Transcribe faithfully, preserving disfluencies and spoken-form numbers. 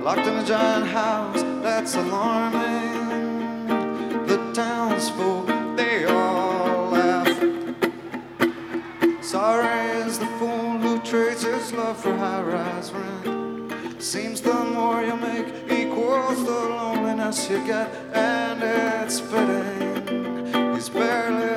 locked in a giant house that's alarming. The townsfolk, they all laugh. Sorry is the fool who trades his love for high-rise rent. Seems the more you make equals the loneliness you get, and it's fitting he's barely